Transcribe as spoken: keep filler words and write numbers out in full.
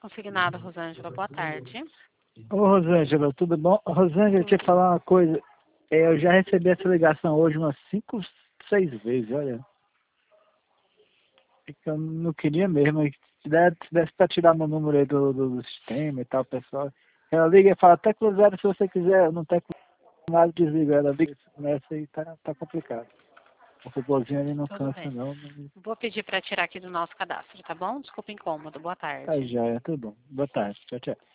consignado, Rosângela. Boa tarde. Ô, Rosângela, tudo bom? Rosângela, eu te Tudo. falar uma coisa. É, eu já recebi essa ligação hoje umas cinco, seis vezes, olha. É que eu não queria mesmo. Se desse, se desse pra tirar meu número aí do, do, do sistema e tal, pessoal. Ela liga e fala, até cruzado se você quiser, não tem cruzado, desliga. Ela liga nessa aí, tá, tá complicado. O robôzinho ali não Tudo cansa bem. não, mas Vou pedir para tirar aqui do nosso cadastro, tá bom? Desculpa o incômodo. Boa tá tarde. já, é tudo bom. Boa tarde, tchau, tchau.